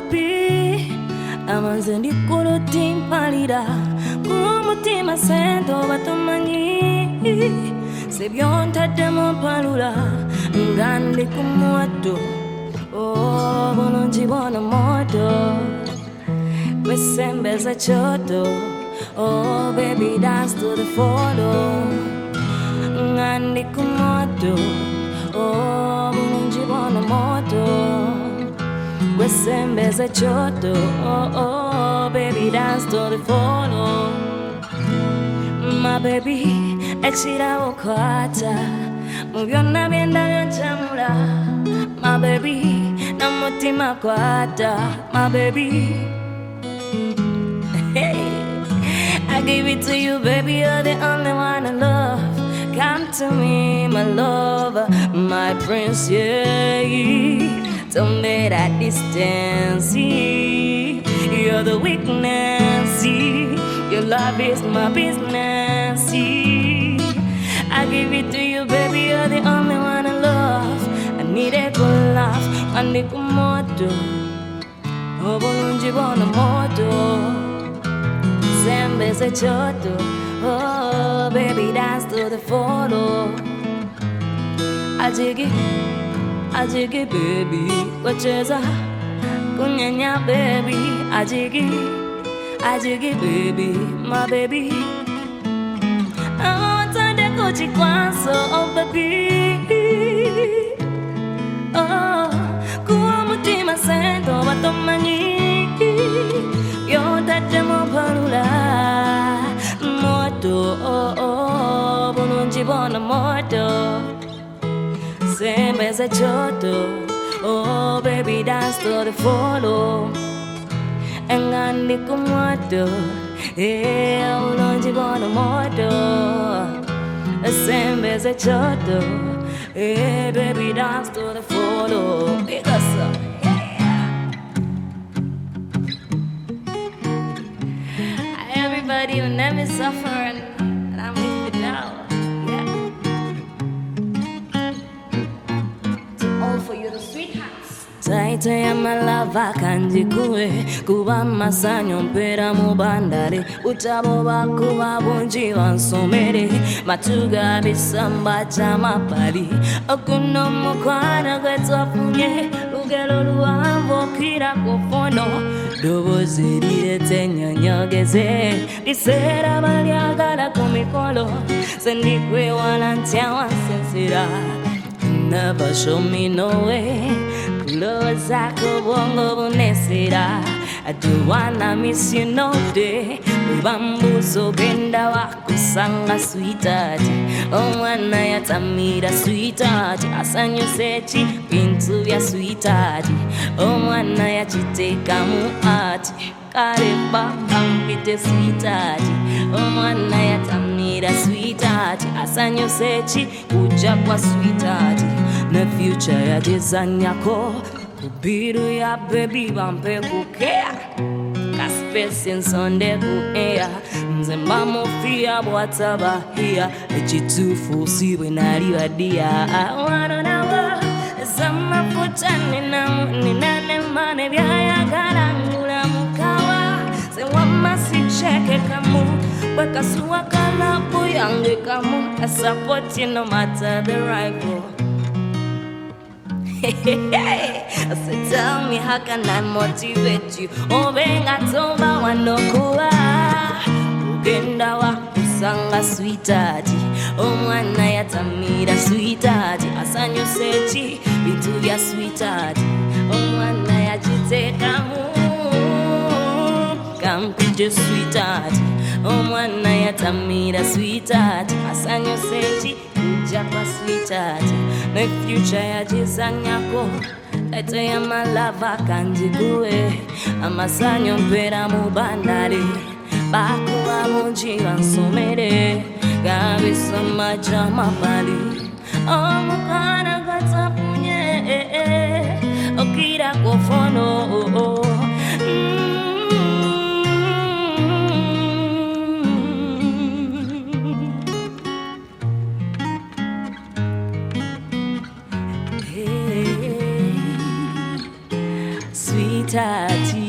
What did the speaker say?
baby amanze ndikulu timpalira kumutima sento batomanyi sebyontadde mumpalula nga ndi ku mwoto bulungi bw'ono moto wesembeza kyoto baby dance to the photo nga ndi ku mwoto bulungi bw'ono moto wesembeza kyoto baby dance to the photo my baby ekirawo kwata mu byonna byenda byonkyamula my baby namutima kwata my baby hey. I give it to you baby, you're the only one I love. Come to me my lover, my prince, yeah. Don't make that distance, you're the weakness, your love is my business. I give it to you, baby, you're the only one I love. I need a good laugh, I need a moto, bulungi bw'ono moto, sembeza kyoto, baby dance to the photo. I jig it, baby, wacheza kunyanya, baby, I jig it, baby, my baby. Chikwanso, oh baby, kuwa mutima sento batomanyi byontatte mumpalula moto bulungi bw'ono moto sembeza kyoto baby dance to the photo nga ndi ku mwoto bulungi bw'ono moto sembeza kyoto, baby dance to the photo. Big us up, yeah. Everybody will never suffer, and I'm with you now, yeah. To all for you, the sweethearts. Taite ya malava kanjikuwe kuba masanyo mpera mubandare utabo bakuba bunji wansomere matuga bisamba chamapali okuno mukwana gwetwafunye lugero luwambo kira kufono dobozi rirete nyonyogeze lisera balyagala kumikolo sendikwe wanantya wansensera never show me no way. Love zako bongo bunesera I do wanna miss you no day Bambuzo benda wakusanga sweetheart Omwana yatamira sweetheart Asanyo sechi bintu bya sweetheart Omwana yachiteka mu art Kareba kampite sweetheart Omwana yatamira sweetheart Asanyo sechi kuja kwa sweetheart Na future ya jizanyako Kubiru ya baby bampe kukea Kaspesi nsonde kuea Nzemba mofia bwataba hiya Echitufu siwe nariwa dia Wano nawa Zama futani na ninane mane Vyaya garangula mukawa Se wama si cheke kamu Weka suwa kalapu yange kamu I support you no matter the rival So tell me how can I motivate you Obenga tomba wanokuwa Ugenda wakusanga sweetheart Omwana yatamira sweetheart Asanyo sechi bitu bya sweetheart Omwana yachitekamu Kampije sweetheart Omwana yatamira sweetheart Asanyo sechi kuja kwa sweetheart Na future ya jizanyako Taito ya malava kanjikuwe Amasanyo mpera mubandare Bakuwa munji wansomere Gabisa majama pali Omukana gatapunye Okira kofono tati